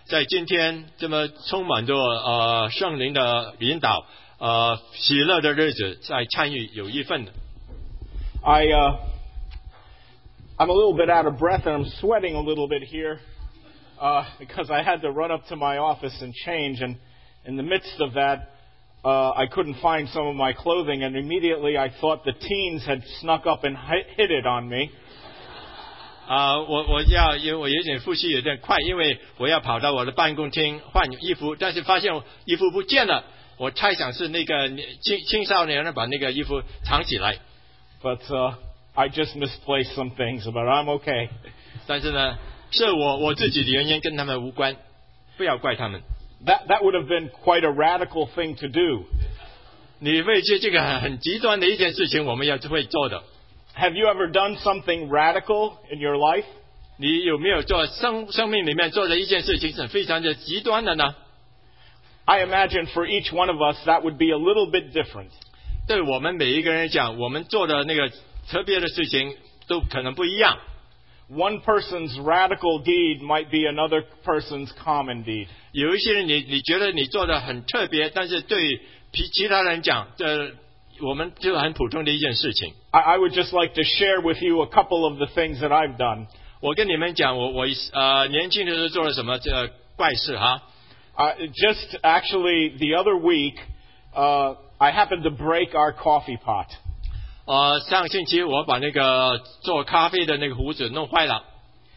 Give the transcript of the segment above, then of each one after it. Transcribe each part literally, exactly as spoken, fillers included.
在今天这么充满着呃圣灵的引导，呃喜乐的日子，在参与有一份的。 I uh, I'm a little bit out of breath and I'm sweating a little bit here uh, because I had to run up to my office and change, and in the midst of that, uh, I couldn't find some of my clothing, and immediately I thought the teens had snuck up and hid it on me. 啊、呃，我我要因为我有点呼吸有点快，因为我要跑到我的办公厅换衣服，但是发现衣服不见了，我猜想是那个青青少年人把那个衣服藏起来。 But uh, I just misplaced some things, but I'm okay. 但是呢，是我我自己的原因，跟他们无关，不要怪他们。 That that would have been quite a radical thing to do. 你会去这个很极端的一件事情，我们要会做的。 Have you ever done something radical in your life? 你有没有做生生命里面做的一件事情是非常的极端的呢？ I imagine for each one of us that would be a little bit different. 对我们每一个人讲，我们做的那个特别的事情都可能不一样。 One person's radical deed might be another person's common deed. 有一些人你你觉得你做的很特别，但是对其其他人讲，这我们就很普通的一件事情。 I, I would just like to share with you a couple of the things that I've done. 我跟你们讲，我我呃年轻的时候做了什么这怪事哈。 Uh, just actually the other week, uh, I happened to break our coffee pot. 呃，上星期我把那个做咖啡的那个壶子弄坏了。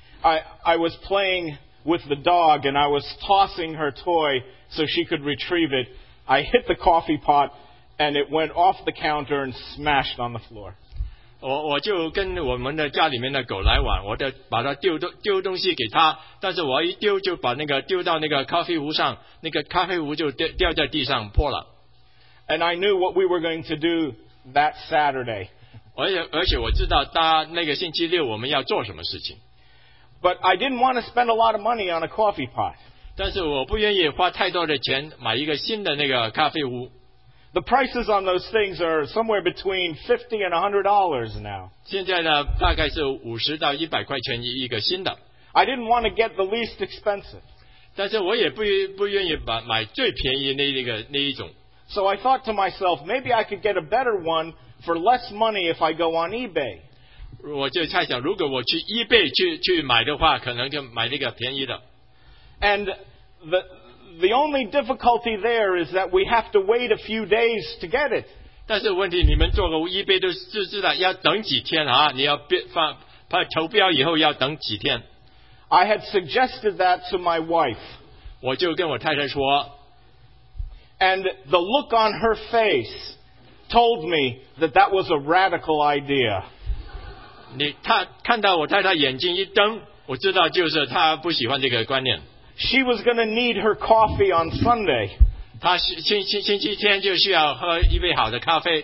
I I was playing with the dog and I was tossing her toy so she could retrieve it. I hit the coffee pot and it went off the counter and smashed on the floor. 我我就跟我们的家里面的狗来玩，我的把它丢东丢东西给它，但是我一丢就把那个丢到那个咖啡壶上，那个咖啡壶就掉掉在地上破了。 And I knew what we were going to do that Saturday. 而且而且我知道他那个星期六我们要做什么事情。 But I didn't want to spend a lot of money on a coffee pot. 但是我不愿意花太多的钱买一个新的那个咖啡壶。 The prices on those things are somewhere between fifty and a hundred dollars now. 现在呢，大概是五十到一百块钱一个新的。 I didn't want to get the least expensive. 但是我也不不愿意买买最便宜那一个那一种。 So I thought to myself, maybe I could get a better one for less money if I go on eBay. 我就猜想，如果我去 eBay 去去买的话，可能就买那个便宜的。 And the the only difficulty there is that we have to wait a few days to get it. 但是问题，你们做个 eBay 都就知道要等几天啊！你要放发投标以后要等几天。 I had suggested that to my wife. 我就跟我太太说。 And the look on her face told me that that was a radical idea. 你他看到我太太眼睛一瞪，我知道就是她不喜欢这个观念。 She was going to need her coffee on Sunday. 她星星星期天就需要喝一杯好的咖啡。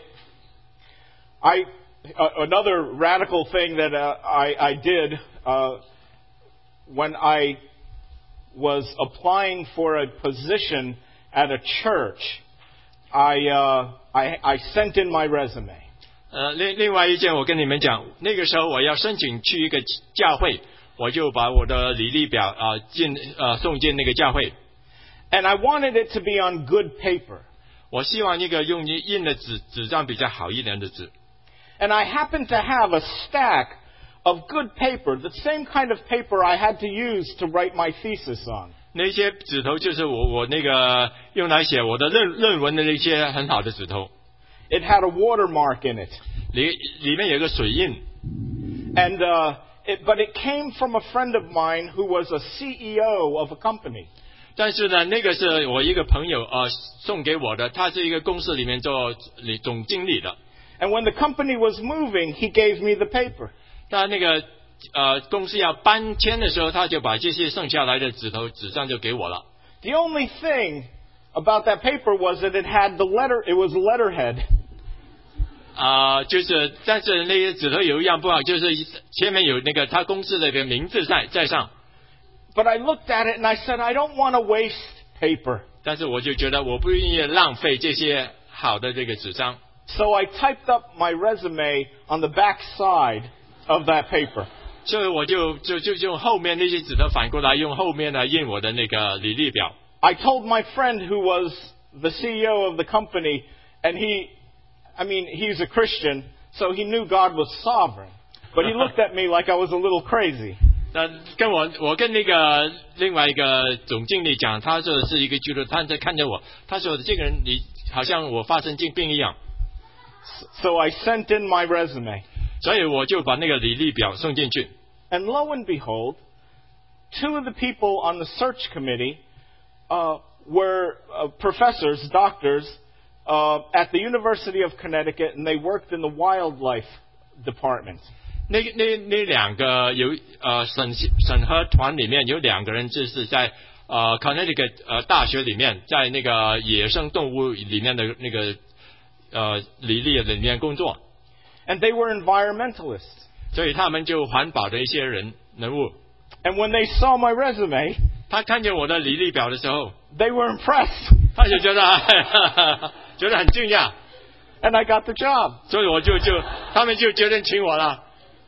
I uh, another radical thing that uh, I I did uh, when I was applying for a position at a church, I uh, I I sent in my resume. 呃，另另外一件，我跟你们讲，那个时候我要申请去一个教会，我就把我的履历表啊、呃、进呃送进那个教会。 And I wanted it to be on good paper. 我希望那个用印的纸纸张比较好一点的纸。 And I happened to have a stack of good paper, the same kind of paper I had to use to write my thesis on. 那些纸头就是我我那个用来写我的论论文的那些很好的纸头。 It had a watermark in it. 里里面有个水印。 And uh, it, but it came from a friend of mine who was a C E O of a company. 但是呢，那个是我一个朋友呃送给我的，他是一个公司里面做总经理的。 And when the company was moving, he gave me the paper. 他那个呃公司要搬迁的时候，他就把这些剩下来的纸头纸张就给我了。 The only thing about that paper was that it had the letter, it was a letterhead. 啊、呃，就是，但是那些纸头有一样不好，就是前面有那个他公司的个名字在在上。 But I looked at it and I said, I don't want to waste paper. 但是我就觉得我不愿意浪费这些好的这个纸张。 So I typed up my resume on the back side of that paper. 所以我就就就用后面那些纸的反过来用后面来印我的那个履历表。 I told my friend who was the C E O of the company, and he, I mean, he's a Christian, so he knew God was sovereign. But he looked at me like I was a little crazy. 那跟我我跟那个另外一个总经理讲，他说是一个基督徒，他在看着我，他说这个人你好像我发神经病一样。 So I sent in my resume. 所以我就把那个履历表送进去。 And lo and behold, two of the people on the search committee uh, were uh, professors, doctors, uh, at the University of Connecticut, and they worked in the wildlife department. 那那那两个有呃审审核团里面有两个人就是在呃 Connecticut 呃大学里面，在那个野生动物里面的那个呃履历里面工作。 And they were environmentalists. 所以他们就环保的一些人人物。 And when they saw my resume, 他看见我的履历表的时候 they were impressed. 他就觉得觉得很惊讶。 And I got the job. 所以我就就他们就决定请我了。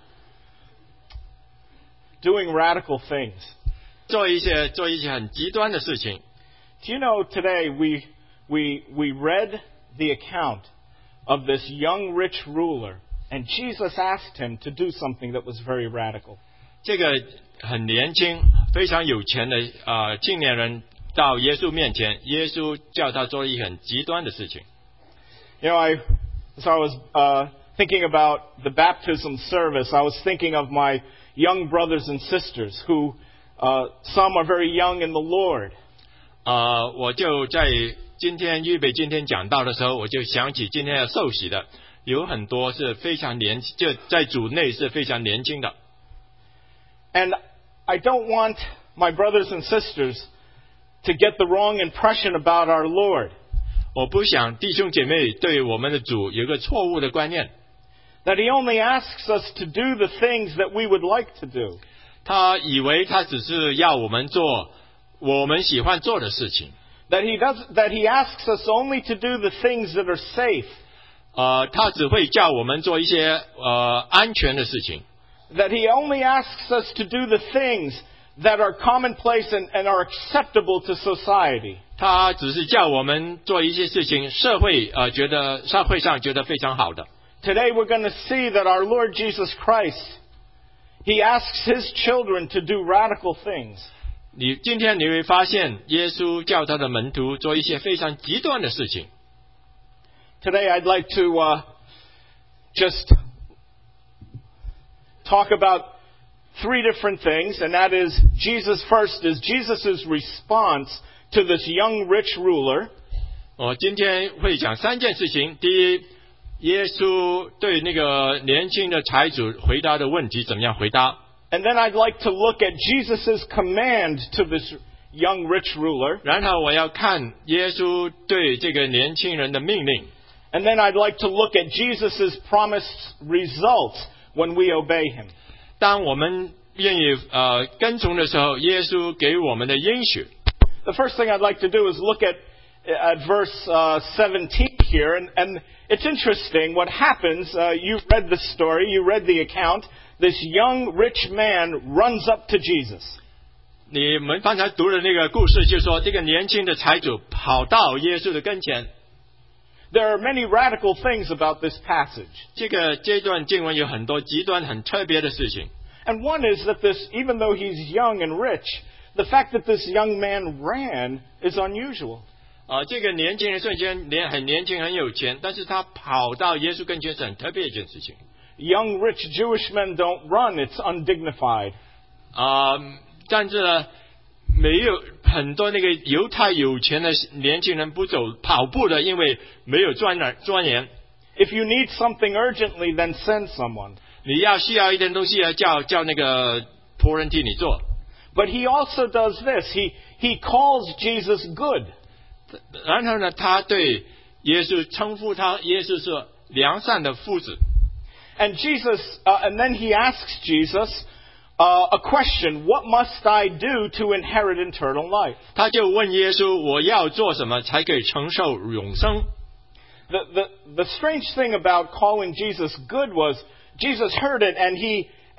Doing radical things. 做一些做一些很极端的事情。 Do you know today we we we read the account of this young rich ruler, and Jesus asked him to do something that was very radical. 这个很年轻、非常有钱的呃青年人到耶稣面前，耶稣叫他做一个很极端的事情。 You know, I so I was uh, thinking about the baptism service. I was thinking of my young brothers and sisters who uh, some are very young in the Lord. 呃，我就在今天预备今天讲道的时候，我就想起今天要受洗的有很多是非常年轻，就在主内是非常年轻的。 And I don't want my brothers and sisters to get the wrong impression about our Lord. 我不想弟兄姐妹对我们的主有一个错误的观念。 That he only asks us to do the things that we would like to do. 他以为他只是要我们做我们喜欢做的事情。 That he does, that he asks us only to do the things that are safe. 呃，他只会叫我们做一些呃安全的事情。 That he only asks us to do the things that are commonplace and, and are acceptable to society. 他只是叫我们做一些事情，社会呃觉得社会上觉得非常好的。 Today we're going to see that our Lord Jesus Christ, he asks his children to do radical things. 你今天你会发现，耶稣叫他的门徒做一些非常极端的事情。 Today I'd like to uh, just talk about three different things, and that is Jesus first is Jesus' response to this young rich ruler. 我今天会讲三件事情。第一，耶稣对那个年轻的财主回答的问题怎么样回答？ And then I'd like to look at Jesus' command to this young rich ruler. 然后我要看耶稣对这个年轻人的命令。 And then I'd like to look at Jesus' promised results when we obey him. 当我们愿意呃跟从的时候，耶稣给我们的应许。 The first thing I'd like to do is look at at verse uh, seventeen here, and, and it's interesting what happens. Uh, you read the story, you read the account. This young rich man runs up to Jesus. 你们刚才读的那个故事，就说这个年轻的财主跑到耶稣的跟前。 There are many radical things about this passage. 这个这段经文有很多极端很特别的事情。 And one is that this, even though he's young and rich, the fact that this young man ran is unusual. 啊，这个年轻人虽然年很年轻很有钱，但是他跑到耶稣跟前是很特别一件事情。 Young rich Jewish men don't run; it's undignified. 啊，但是呢，没有很多那个犹太有钱的年轻人不走跑步的，因为没有钻研钻研。 If you need something urgently, then send someone. 你要需要一点东西，要叫叫那个仆人替你做。 But he also does this. He he calls Jesus good. 然后呢，他对耶稣称呼他，耶稣是良善的夫子。 And Jesus, uh, and then he asks Jesus uh, a question: What must I do to inherit eternal life? 他就问耶稣：我要做什么才可以承受永生？ The the the strange thing about calling Jesus good was Jesus heard it and he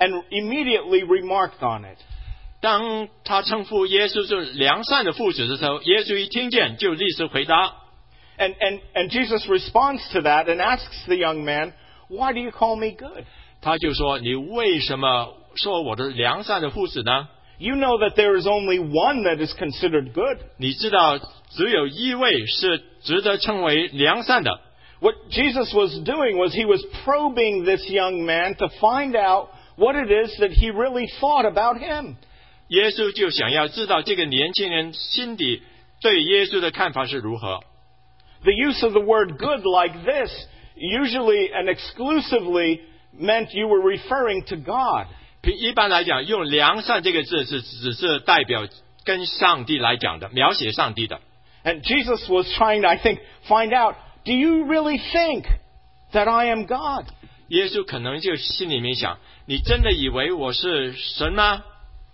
and immediately remarked on it. 当他称呼耶稣是良善的父子的时候，耶稣一听见就立时回答。 And, and, and Jesus responds to that and asks the young man, "Why do you call me good?" 他就说：“你为什么说我的良善的父子呢？ You know that there is only one that is considered good. 你知道只有一位是值得称为良善的。” What Jesus was doing was he was probing this young man to find out what it is that he really thought about him. 耶稣就想要知道这个年轻人心底对耶稣的看法是如何。 The use of the word good like this usually and exclusively meant you were referring to God. 一般来讲，用良善这个字是只是代表跟上帝来讲的，描写上帝的。 And Jesus was trying to, I think, find out, do you really think that I am God? 耶稣可能就心里面想，你真的以为我是神吗？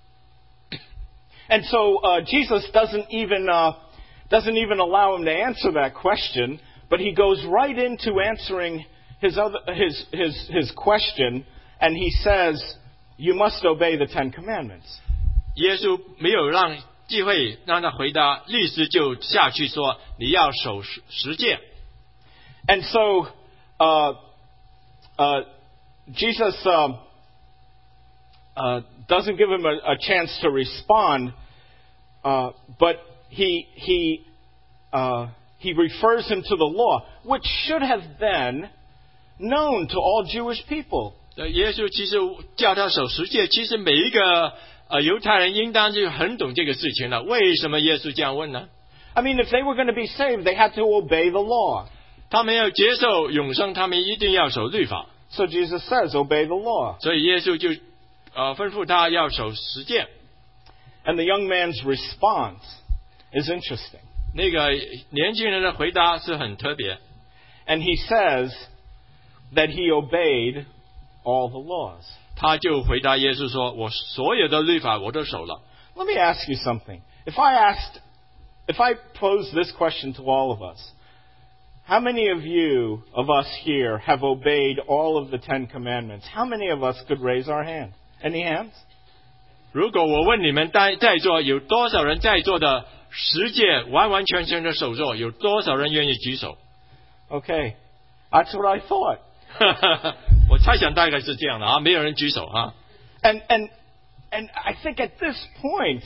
And so uh, Jesus doesn't even uh, doesn't even allow him to answer that question, but he goes right into answering his other his his his question, and he says, "You must obey the Ten Commandments." 耶稣没有让机会让他回答，立时就下去说：“你要守十诫。” And so uh, uh, Jesus uh, uh, doesn't give him a, a chance to respond, uh, but he he uh, he refers him to the law, which should have been known to all Jewish people. 耶稣其实叫他守十诫，其实每一个呃犹太人应当就很懂这个事情了。为什么耶稣这样问呢？ I mean, if they were going to be saved, they had to obey the law. 他们要接受永生，他们一定要守律法。 So Jesus says, obey the law. 所以耶稣就呃吩咐他要守十诫。 And the young man's response is interesting. 那个年轻人的回答是很特别。 And he says that he obeyed all the laws. 他就回答耶稣说：“我所有的律法我都守了。” Let me ask you something. If I asked, if I posed this question to all of us, how many of you, of us here, have obeyed all of the Ten Commandments? How many of us could raise our hand? Any hands? 如果我问你们在在座有多少人在座的十诫完完全全的守住，有多少人愿意举手？ Okay. That's what I thought. 我猜想大概是这样的啊，没有人举手啊。 And, and, and I think at this point,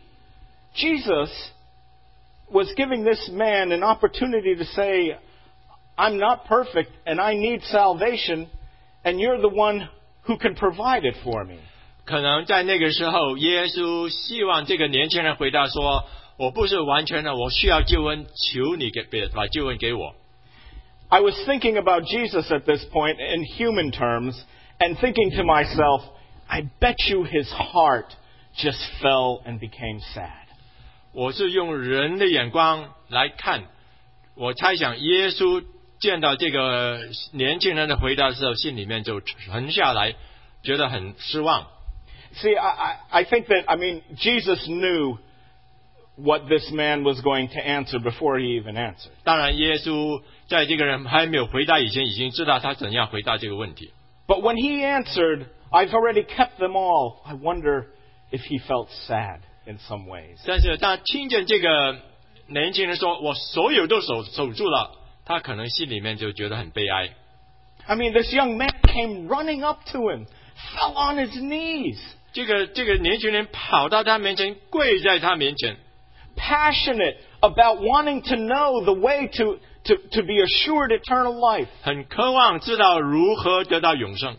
Jesus was giving this man an opportunity to say, I'm not perfect and I need salvation, and you're the one who can provide it for me. 可能在那个时候，耶稣希望这个年轻人回答说：“我不是完全的，我需要救恩，求你给把救恩给我。” I was thinking about Jesus at this point in human terms and thinking to myself, I bet you his heart just fell and became sad. 我是用人的眼光来看，我猜想耶稣见到这个年轻人的回答的时候，心里面就沉下来，觉得很失望。 See, I, I think that, I mean, Jesus knew what this man was going to answer before he even answered. 当然，耶稣在这个人还没有回答以前，已经知道他怎样回答这个问题。 But when he answered, I've already kept them all, I wonder if he felt sad in some ways. 但是当听见这个年轻人说我所有都守守住了，他可能心里面就觉得很悲哀。 I mean, this young man came running up to him, fell on his knees. 这个这个年轻人跑到他面前，跪在他面前， passionate about wanting to know the way to, to, to be assured eternal life. 很渴望知道如何得到永生。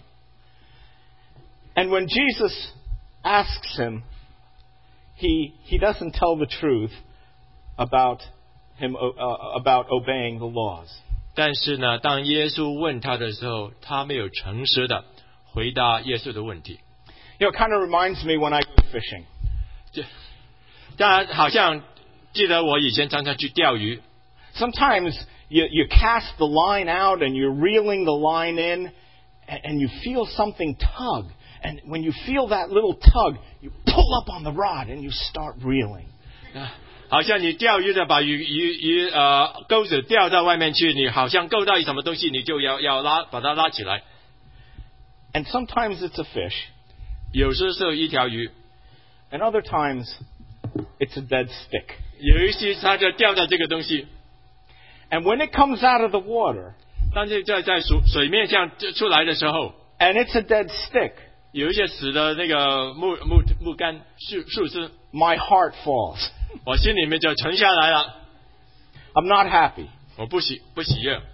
And when Jesus asks him, he, he doesn't tell the truth about him uh, about obeying the laws. 但是呢，当耶稣问他的时候，他没有诚实的回答耶稣的问题。 You know, it kind of reminds me when I go fishing. 就当然，好像记得我以前常常去钓鱼。 Sometimes you, you cast the line out and you're reeling the line in, and, and you feel something tug. And when you feel that little tug, you pull up on the rod and you start reeling. 好像你钓鱼的把鱼鱼鱼呃钩子钓到外面去，你好像勾到什么东西，你就要要拉把它拉起来。 And sometimes it's a fish. 有时是一条鱼， and other times it's a dead stick. 有一些它就掉在这个东西， And when it comes out of the water 但是在在水水面上出来的时候， and it's a dead stick, 有一些死的那个木木木杆树树枝， my heart falls. 我心里面就沉下来了， I'm not happy. 我不喜不喜悦。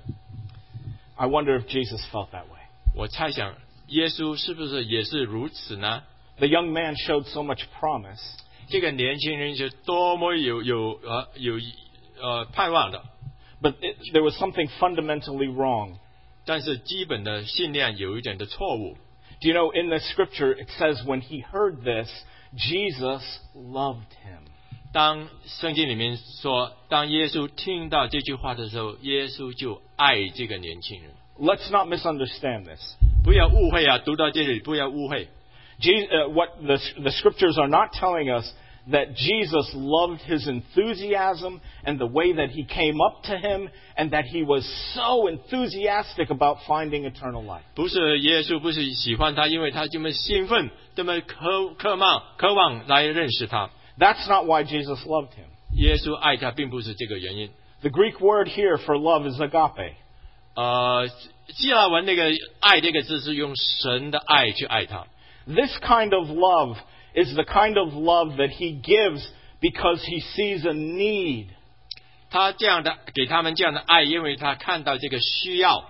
I wonder if Jesus felt that way. 我猜想耶稣是不是也是如此呢？ The young man showed so much promise, 这个年轻人是多么有有呃有呃盼望的， but it, there was something fundamentally wrong. 但是基本的信念有一点的错误。 Do you know, in the scripture, it says when he heard this, Jesus loved him. 当圣经里面说，当耶稣听到这句话的时候，耶稣就爱这个年轻人。 Let's not misunderstand this. 不要误会啊！读到这里，不要误会。 Je- uh, what the, the scriptures are not telling us that Jesus loved his enthusiasm and the way that he came up to him and that he was so enthusiastic about finding eternal life. 不是耶稣不是喜欢他，因为他这么兴奋，这么渴渴望渴望来认识他。 That's not why Jesus loved him. 耶稣爱他，并不是这个原因。 The Greek word here for love is agape. 呃，希腊文那个爱这个字是用神的爱去爱他。 This kind of love is the kind of love that he gives because he sees a need. 他这样的给他们这样的爱，因为他看到这个需要。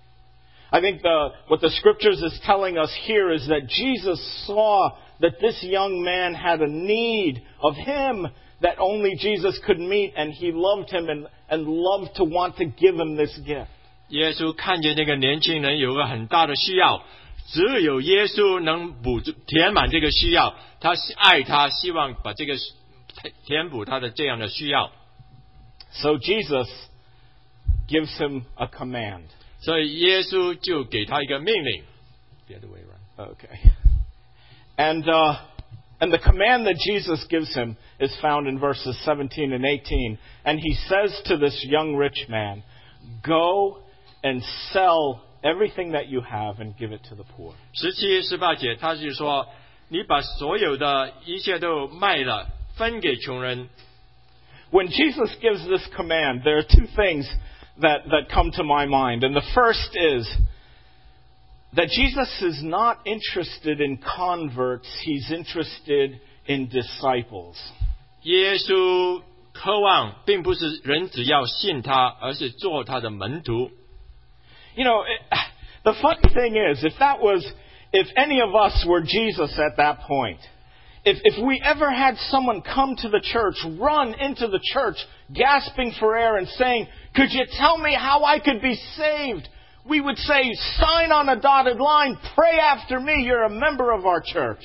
I think the, what the scriptures is telling us here is that Jesus saw that this young man had a need of him that only Jesus could meet, and he loved him and, and loved to want to give him this gift. 耶稣看见这个年轻人有个很大的需要，只有耶稣能补足填满这个需要。他爱他，希望把这个填补他的这样的需要。 So Jesus gives him a command. 所以耶稣就给他一个命令。The other way around. Okay. And, uh, and the command that Jesus gives him is found in verses seventeen and eighteen. And he says to this young rich man, "Go and sell everything that you have and give it to the poor." 十七、十八节，他就说：“你把所有的一切都卖了，分给穷人。” When Jesus gives this command, there are two things that, that come to my mind. And the first is that Jesus is not interested in converts, he's interested in disciples. 耶稣渴望并不是人只要信他，而是做他的门徒。 You know, it, the funny thing is, if that was, if any of us were Jesus at that point, if, if we ever had someone come to the church, run into the church, gasping for air and saying, "Could you tell me how I could be saved?" we would say, "Sign on a dotted line, pray after me, you're a member of our church."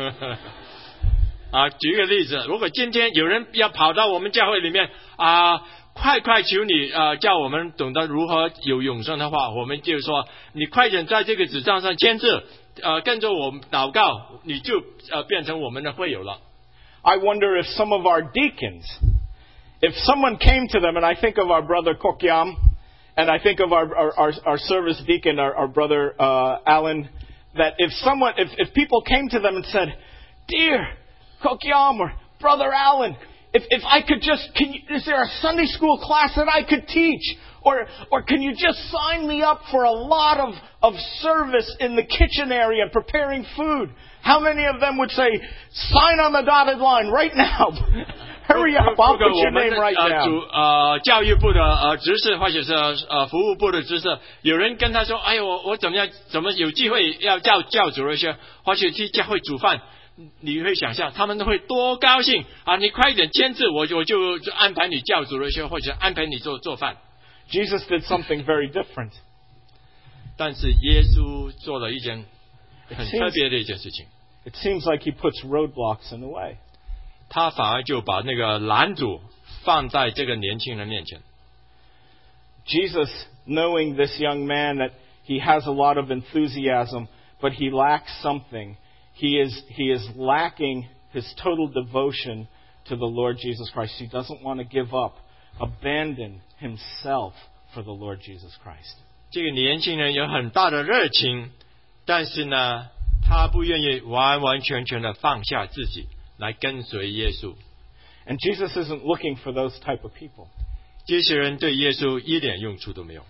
啊，举个例子，如果今天有人要跑到我们教会里面啊，快快求你啊，叫我们懂得如何有永生的话，我们就说，你快点在这个纸张上签字，呃，跟着我们祷告，你就呃变成我们的会友了。 I wonder if some of our deacons, if someone came to them, and I think of our brother Kokyam, and I think of our our, our, our service deacon, our, our brother uh, Alan, that if someone, if, if people came to them and said, "Dear Kokyam or Brother Alan, if if I could just, can you, is there a Sunday school class that I could teach? Or or can you just sign me up for a lot of, of service in the kitchen area preparing food?" How many of them would say, "Sign on the dotted line right now. Hurry up, I'll put your name right 呃 down." 主呃教育部的呃执事或者是呃服务部的执事，有人跟他说：“哎呦，我我怎么样？怎么有机会要叫教主任学，或者去教会煮饭？”你会想象他们会多高兴啊！你快一点签字，我我就就安排你教主任学，或者安排你做做饭。 Jesus did something very different. 但是耶稣做了一件很特别的一件事情， It seems like he puts roadblocks in the way. 他反而就把那个拦阻放在这个年轻人面前。 Jesus, knowing this young man that he has a lot of enthusiasm, but he lacks something. He is, he is lacking his total devotion to the Lord Jesus Christ. He doesn't want to give up, abandon himself for the Lord Jesus Christ. 这个年轻人有很大的热情，但是呢， 他不愿意完完全全的放下自己来跟随耶稣。 And Jesus isn't looking for those type of people. 这些人对耶稣一点用处都没有。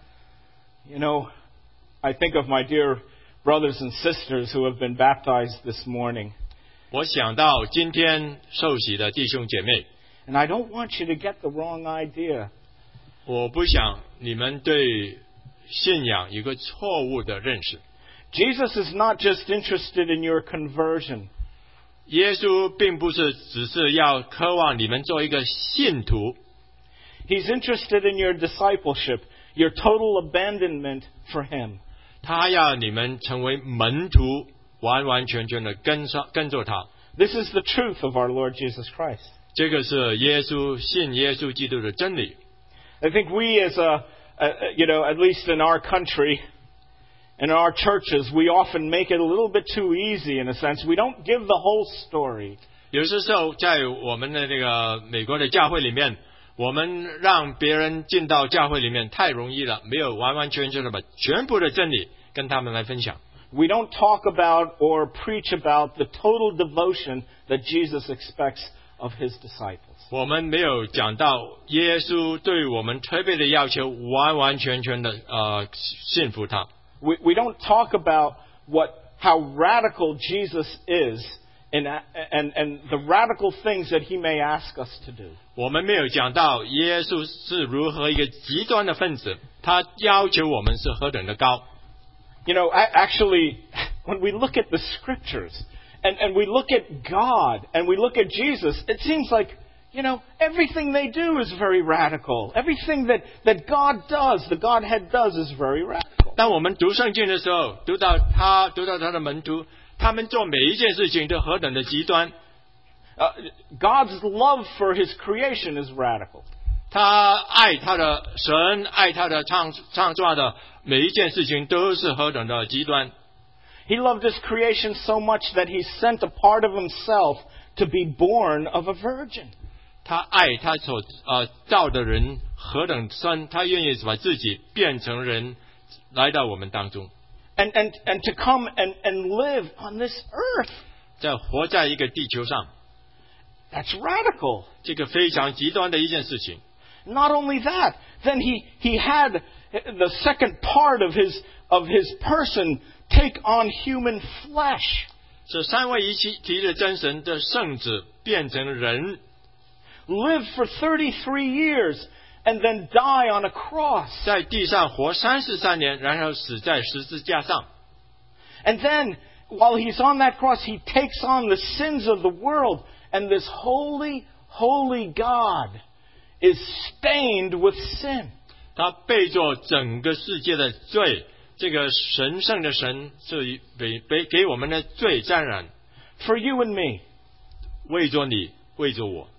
You know, I think of my dear brothers and sisters who have been baptized this morning. 我想到今天受洗的弟兄姐妹， And I don't want you to get the wrong idea. 我不想你们对信仰有个错误的认识。 Jesus is not just interested in your conversion. 耶稣并不是只是要渴望你们做一个信徒， He's interested in your discipleship, your total abandonment for Him. 他要你们成为门徒，完完全全的跟上跟着他。 This is the truth of our Lord Jesus Christ. 这个是耶稣信耶稣基督的真理。 I think we as a, a, you know, at least in our country, in our churches, we often make it a little bit too easy in a sense. We don't give the whole story. 有些时候在我们的这个美国的教会里面，我们让别人进到教会里面太容易了，没有完完全全的把全部的真理跟他们来分享。 We don't talk about or preach about the total devotion that Jesus expects of His disciples. 我们没有讲到耶稣对我们特别的要求，完完全全的呃信服他。 We, we don't talk about what how radical Jesus is and, and, and the radical things that He may ask us to do. 我们没有讲到耶稣是如何一个极端的分子，他要求我们是何等的高。 You know, actually, when we look at the Scriptures and, and we look at God and we look at Jesus, it seems like, you know, everything they do is very radical. Everything that, that God does, the Godhead does, is very radical. 当我们读圣经的时候，读到他，读到他的门徒，他们做每一件事情都何等的极端。 Uh, God's love for His creation is radical. 他爱他的神，爱他的创创造的每一件事情都是何等的极端。 He loved His creation so much that He sent a part of Himself to be born of a virgin. 他爱他所呃造的人何等深，他愿意把自己变成人，来到我们当中， And, and, and to come and, and live on this earth. 在活在一个地球上， That's radical. 这个非常极端的一件事情。 Not only that, then he, he had the second part of his, of his person take on human flesh. 这三位一体的真神的圣子变成人， Live for thirty-three years and then die on a cross. 在地上活三十三年，然后死在十字架上。 And then, while he's on that cross, he takes on the sins of the world. And this holy, holy God is stained with sin. 他背着整个世界的罪，这个神圣的神是被被给我们的罪沾染， For you and me. 为着你，为着我。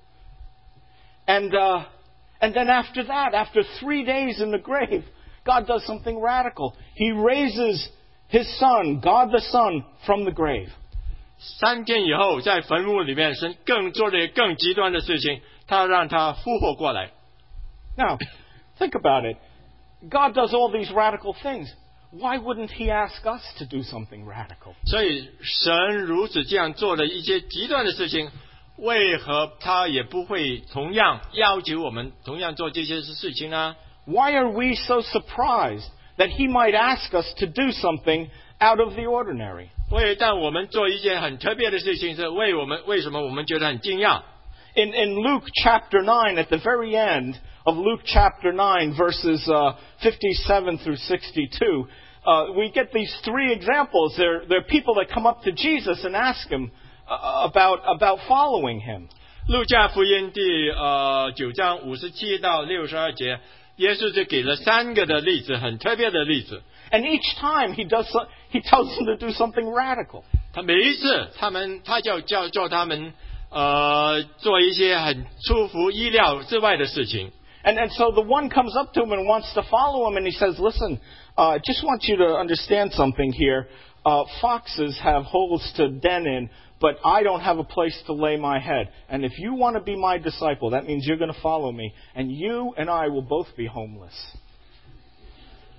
And, uh, and then after that, after three days in the grave, God does something radical. He raises His Son, God the Son, from the grave. 三天以后，在坟墓里面，神更做了更极端的事情，他让他复活过来。 Now, think about it. God does all these radical things. Why wouldn't He ask us to do something radical? 所以神如此这样做了一些极端的事情，为何他也不会同样要求我们同样做这些事情呢？ Why are we so surprised that He might ask us to do something out of the ordinary? 为但我们做一件很特别的事情，是为我们为什么我们觉得很惊讶？ In, in Luke chapter nine, at the very end of Luke chapter nine, verses uh, fifty-seven through sixty-two, uh, we get these three examples. There, there are people that come up to Jesus and ask Him uh, about, about following Him. 路加福音第呃九章五十七到六十二节，耶稣就给了三个的例子，很特别的例子。 And each time he does, so, he tells them to do something radical. 他每一次，他们他就叫叫他们呃做一些很出乎意料之外的事情。 And, and so the one comes up to him and wants to follow him, and he says, listen, I uh, just want you to understand something here. Uh, foxes have holes to den in, but I don't have a place to lay my head. And if you want to be my disciple, that means you're going to follow me, and you and I will both be homeless.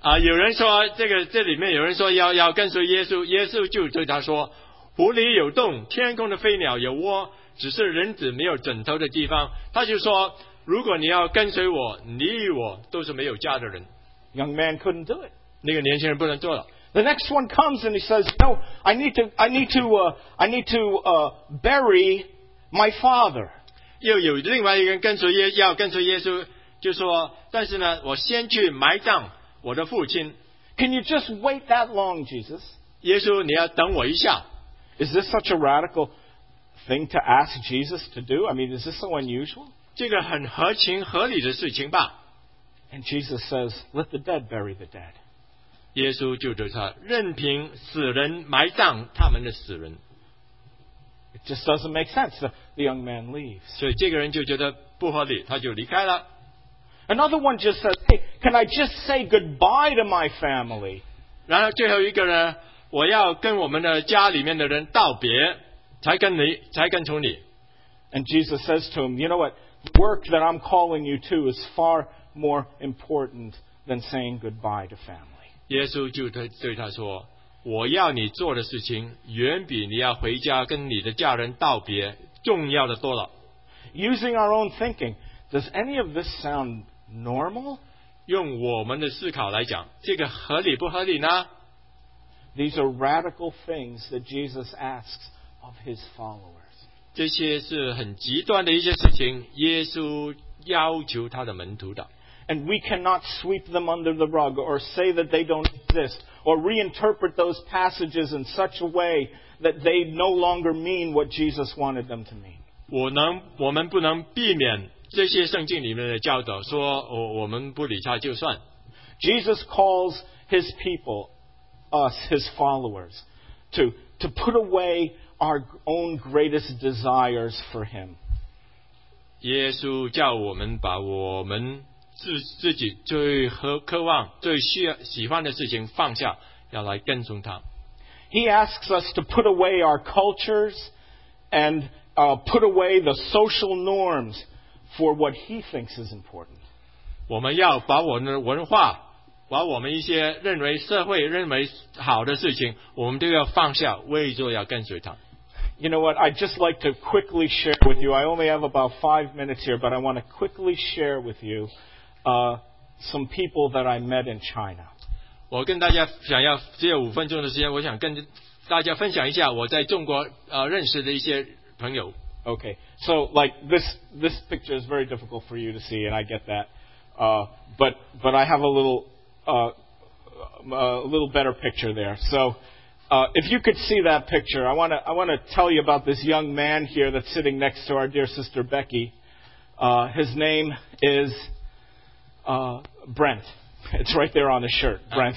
啊，有人说这个这里面有人说要要跟随耶稣，耶稣就对他说：湖里有洞，天空的飞鸟有窝，只是人子没有枕头的地方。他就说，如果你要跟随我，你与我都是没有家的人。 Young man couldn't do it. 那个年轻人不能做了。 The next one comes and he says, "No, I need to, I need to, uh, I need to uh, bury my father." 又有另外一个人跟随耶要跟随耶稣，就说：但是呢，我先去埋葬我的父亲。 Can you just wait that long, Jesus? 耶稣，你要等我一下。 Is this such a radical thing to ask Jesus to do? I mean, is this so unusual? 这个很合情合理的事情吧。 And Jesus says, "Let the dead bury the dead." 耶稣就对他任凭死人埋葬他们的死人。 It just doesn't make sense. The, the young man leaves. 所以这个人就觉得不合理，他就离开了。 Another one just says, "Hey, can I just say goodbye to my family?" 然后最后一个呢，我要跟我们的家里面的人道别，才跟你，才跟从你。 And Jesus says to him, "You know what? The work that I'm calling you to is far more important than saying goodbye to family." 耶稣就对对他说：我要你做的事情，远比你要回家跟你的家人道别重要的多了。 Using our own thinking, does any of this sound normal? 用我们的思考来讲，这个合理不合理呢？ These are radical things that Jesus asks of his followers. 这些是很极端的一些事情，耶稣要求他的门徒的。 And we cannot sweep them under the rug or say that they don't exist or reinterpret those passages in such a way that they no longer mean what Jesus wanted them to mean. 我能，我们不能避免这些圣经里面的教导，说我我们不理他就算。 Jesus calls his people, us, his followers, to, to put away our own greatest desires for him. 耶稣叫我们把我们自自己最渴渴望、最需要、喜欢的事情放下，要来跟从他。 He asks us to put away our cultures and uh, put away the social norms for what he thinks is important. 我们要把我们的文化，把我们一些认为社会认为好的事情，我们都要放下，为着要跟随他。 You know what? I'd just like to quickly share with you. I only have about five minutes here, but I want to quickly share with you uh, some people that I met in China. 我跟大家想要只有五分钟的时间，我想跟大家分享一下我在中国呃认识的一些朋友。 Okay, so like this, this picture is very difficult for you to see, and I get that. Uh, but but I have a little uh, a little better picture there. So uh, if you could see that picture, I want to I want to tell you about this young man here that's sitting next to our dear sister Becky. Uh, his name is uh, Brent. It's right there on his shirt, Brent.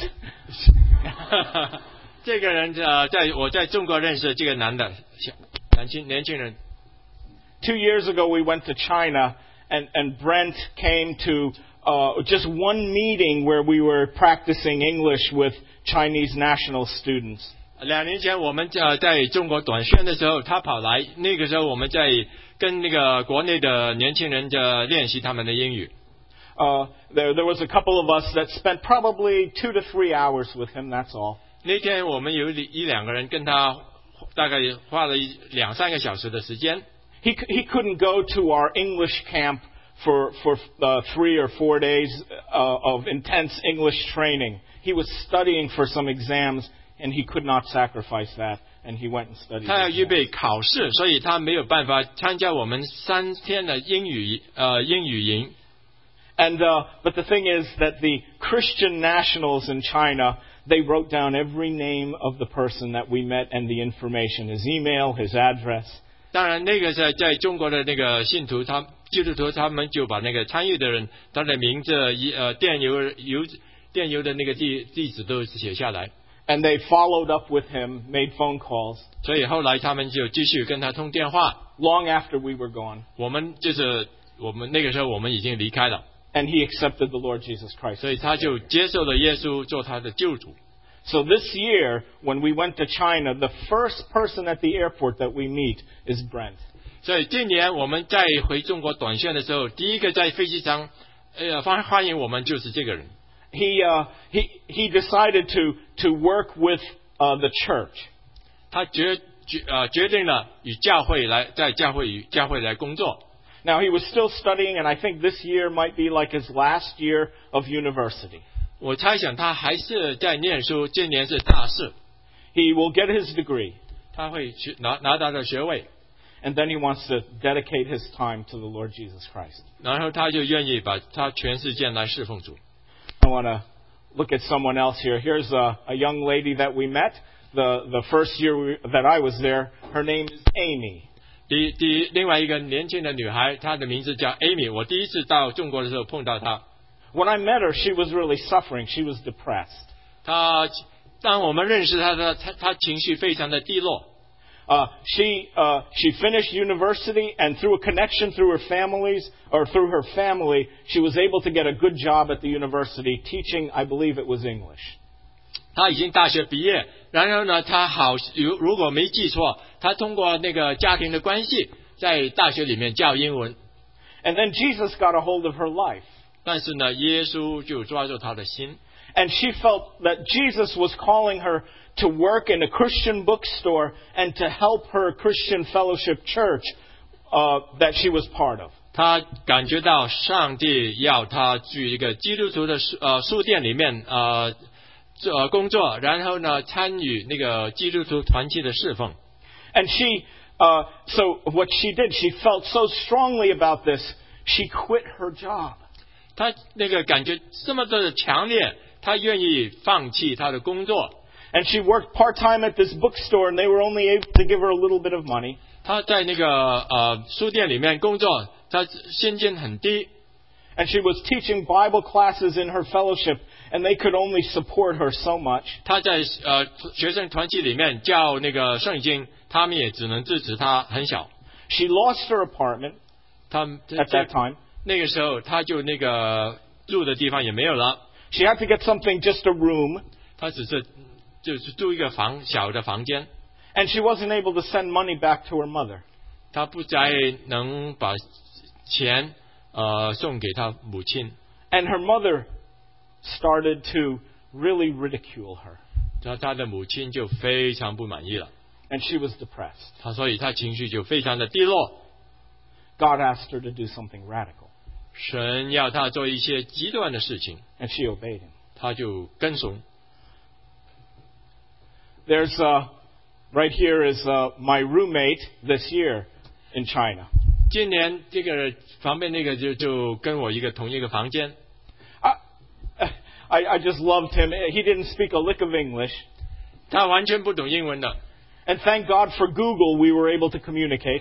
这个人呃，在我在中国认识的这个男的，年轻年轻人。 Two years ago, we went to China, and, and Brent came to uh, just one meeting where we were practicing English with Chinese national students. 两年前我们呃在中国短宣的时候，他跑来，那个时候我们在跟那个国内的年轻人的练习他们的英语。 Uh, there, there was a couple of us that spent probably two to three hours with him. That's all. 那天我们有一两个人跟他大概花了一两三个小时的时间。 He he couldn't go to our English camp for for uh, three or four days uh, of intense English training. He was studying for some exams, and he could not sacrifice that, and he went and studied. 他要预备考试，所以他没有办法参加我们三天的英语呃英语营。 And uh, but the thing is that the Christian nationals in China, they wrote down every name of the person that we met and the information, his email, his address. 当然，那个在在中国的那个信徒，他基督徒他们就把那个参与的人他的名字、呃电邮邮电邮的那个地地址都写下来。 And they followed up with him, made phone calls. 所以后来他们就继续跟他通电话。 Long after we were gone. 我们就是我们那个时候我们已经离开了。 And he accepted the Lord Jesus Christ. 所以他就接受了耶稣做他的救主。 So this year, when we went to China, the first person at the airport that we meet is Brent. 所以今年我们在回中国短宣的时候，第一个在飞机上呃欢欢迎我们就是这个人。 he uh, he he decided to to work with uh, the church. 他决决呃决定了与教会来在教会与教会来工作。 Now he was still studying, and I think this year might be like his last year of university. 我猜想他还是在念书，今年是大四。 He will get his degree. 他会去拿拿到的学位， And then he wants to dedicate his time to the Lord Jesus Christ. 然后他就愿意把他全世界来侍奉主。 I want to look at someone else here. Here's a, a young lady that we met the, the first year we, that I was there. Her name is Amy. 第第另外一个年轻的女孩，她的名字叫 Amy。我第一次到中国的时候碰到她。 When I met her, she was really suffering. She was depressed. 她当我们认识她的，她她情绪非常的低落。 Uh, she uh, she finished university, and through a connection through her families or through her family, she was able to get a good job at the university teaching. I believe it was English. 她已经大学毕业，然后呢，她好如如果没记错，她通过那个家庭的关系，在大学里面教英文。 And then Jesus got a hold of her life. 但是呢，耶稣就抓住她的心。 And she felt that Jesus was calling her to work in a Christian bookstore and to help her Christian fellowship church uh, that she was part of. 她感觉到上帝要她去一个基督徒的书呃书店里面呃呃工作，然后呢参与那个基督徒团契的侍奉。 And she, uh, so what she did, she felt so strongly about this, she quit her job. 她那个感觉这么的强烈，她愿意放弃她的工作。 And she worked part-time at this bookstore, and they were only able to give her a little bit of money. 她在那个呃书店里面工作，她薪金很低。 And she was teaching Bible classes in her fellowship, and they could only support her so much. 她在呃学生团契里面教那个圣经，他们也只能支持她很小。 She lost her apartment 她 at that time. 那个时候，她就那个住的地方也没有了。 She had to get something, just a room. 她只是就是住一个房小的房间。 And she wasn't able to send money back to her mother. 她不再能把钱呃送给她母亲。 And her mother started to really ridicule her. 她她的母亲就非常不满意了。 And she was depressed. 她所以她情绪就非常的低落。 God asked her to do something radical. 神要她做一些极端的事情， And she obeyed him. 她就跟从。 There's uh, right here is uh, my roommate this year in China. 今年这个旁边那个就就跟我一个同一个房间。 I, I, I just loved him. He didn't speak a lick of English. 他完全不懂英文的。 And thank God for Google, we were able to communicate.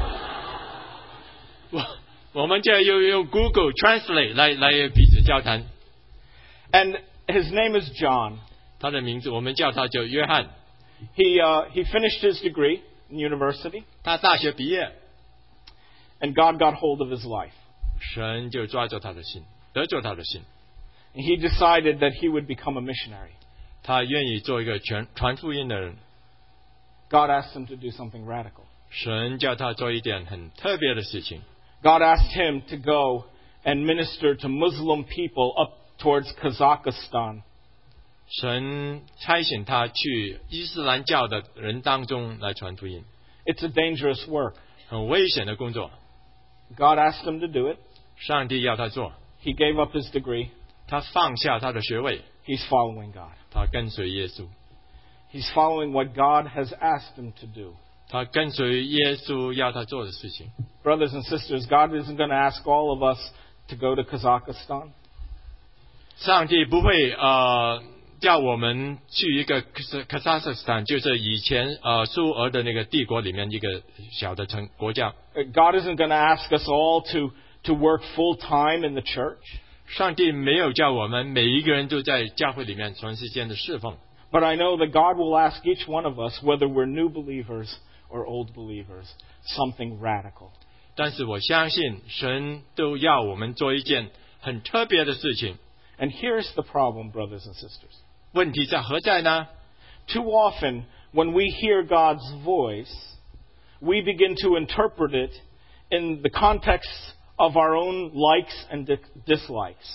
我我们就用用 Google Translate 来来彼此交谈。 And his name is John. 他的名字我们叫他叫约翰。 He uh, he finished his degree in university. 他大学毕业， And God got hold of his life. 神就抓住他的心，得住他的心。 And he decided that he would become a missionary. 他愿意做一个传传福音的人。 God asked him to do something radical. 神叫他做一点很特别的事情。 God asked him to go and minister to Muslim people up towards Kazakhstan. 神差遣他去伊斯兰教的人当中来传福音。 It's a dangerous work. 很危险的工作。 God asked him to do it. 上帝要他做， He gave up his degree. 他放下他的学位， He's following God. 他跟随耶稣， He's following what God has asked him to do. 他跟随耶稣要他做的事情。 Brothers and sisters, God isn't going to ask all of us to go to Kazakhstan. 上帝不会呃叫我们去一个卡萨克斯坦，就是以前呃苏俄的那个帝国里面一个小的城国家。 God isn't going to ask us all to, to work full time in the church. 上帝没有叫我们每一个人都在教会里面全时间的侍奉。 But I know that God will ask each one of us, whether we're new believers or old believers, something radical. 但是我相信神都要我们做一件很特别的事情。 And here's the problem, brothers and sisters. 问题在何在呢？ Too often, when we hear God's voice, we begin to interpret it in the context of our own likes and dislikes.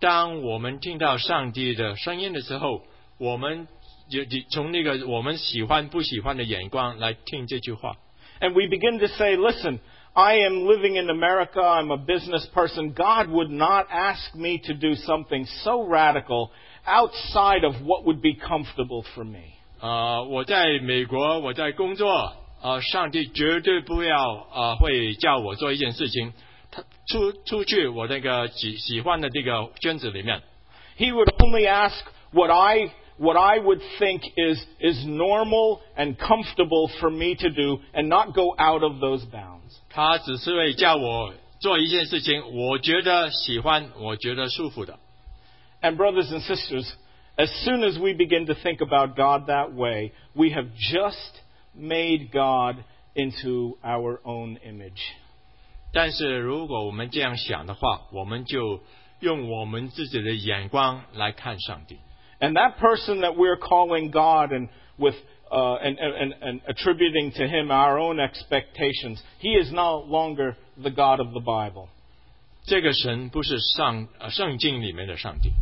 当我们听到上帝的声音的时候，我们就从那个我们喜欢不喜欢的眼光来听这句话。 And we begin to say, listen, I am living in America, I'm a business person. God would not ask me to do something so radical outside of what would be comfortable for me. 啊、呃，我在美国，我在工作，啊、呃，上帝绝对不要啊、呃，会叫我做一件事情，他出出去我那个喜喜欢的这个圈子里面。 He would only ask what I what I would think is is normal and comfortable for me to do, and not go out of those bounds. 他只是会叫我做一件事情，我觉得喜欢，我觉得舒服的。 And brothers and sisters, as soon as we begin to think about God that way, we have just made God into our own image. 但是如果我们这样想的话，我们就用我们自己的眼光来看上帝。 And that person that we're calling God and with uh, and, and, and attributing to him our own expectations, he is no longer the God of the Bible. 这个神不是上呃圣经里面的上帝。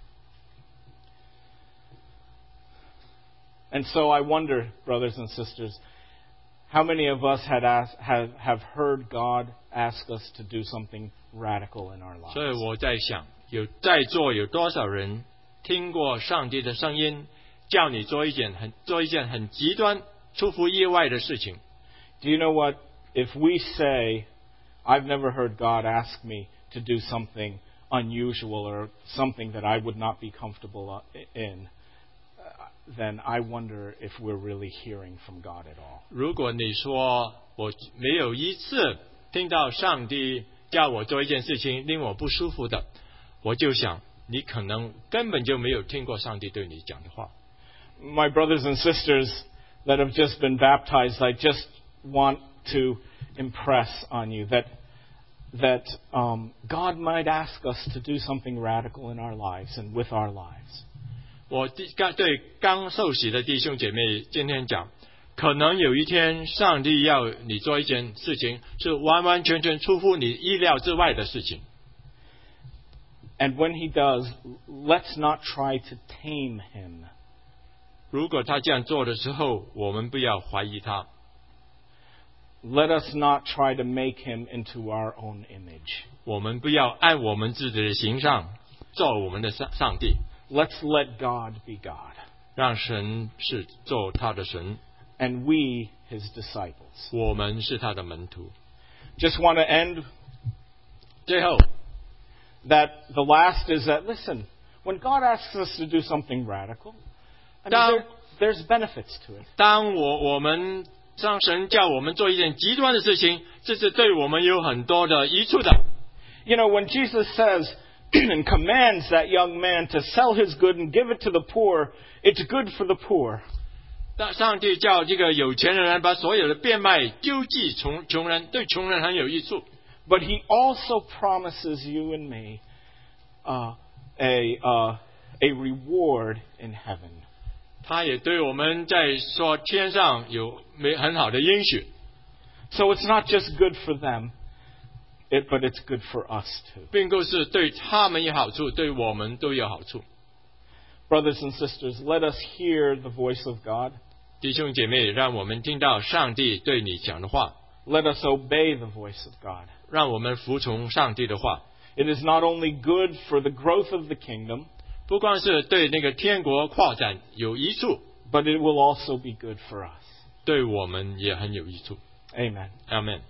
And so I wonder, brothers and sisters, how many of us had asked, have, have heard God ask us to do something radical in our lives? 所以我在想，有在座有多少人听过上帝的声音，叫你做一件很做一件很极端、出乎意外的事情？ Do you know what? If we say, I've never heard God ask me to do something unusual or something that I would not be comfortable in, then I wonder if we're really hearing from God at all. 如果你说我没有一次听到上帝叫我做一件事情令我不舒服的，我就想你可能根本就没有听过上帝对你讲的话。 My brothers and sisters that have just been baptized, I just want to impress on you that that um, God might ask us to do something radical in our lives and with our lives. 我刚对刚受洗的弟兄姐妹今天讲，可能有一天上帝要你做一件事情，是完完全全出乎你意料之外的事情。 And when he does, let's not try to tame him. 如果他这样做的时候，我们不要怀疑他。 Let us not try to make him into our own image. 我们不要按我们自己的形象做我们的上上帝。 Let's let God be God. 让神是做他的神。 And we his disciples. 我们是他的门徒。 Just want to end 最后 that the last is that, listen, when God asks us to do something radical, I mean, there, there's benefits to it. 当我我们让神叫我们做一件极端的事情，这是对我们有很多的益处的。 You know, when Jesus says and commands that young man to sell his good and give it to the poor, it's good for the poor. 当上帝叫这个有钱人把所有的变卖救济穷穷人，对穷人很有益处。 But he also promises you and me uh, a uh, a reward in heaven. 他也对我们在说天上有美很好的应许。 So it's not just good for them, it, but it's good for us too. 并不是对他们有好处，对我们都有好处。 Brothers and sisters, let us hear the voice of God. 弟兄姐妹，让我们听到上帝对你讲的话， Let us obey the voice of God. 让我们服从上帝的话。 It is not only good for the growth of the kingdom, 不光是对那个天国扩展有益处， but it will also be good for us. 对我们也很有益处。 Amen. Amen。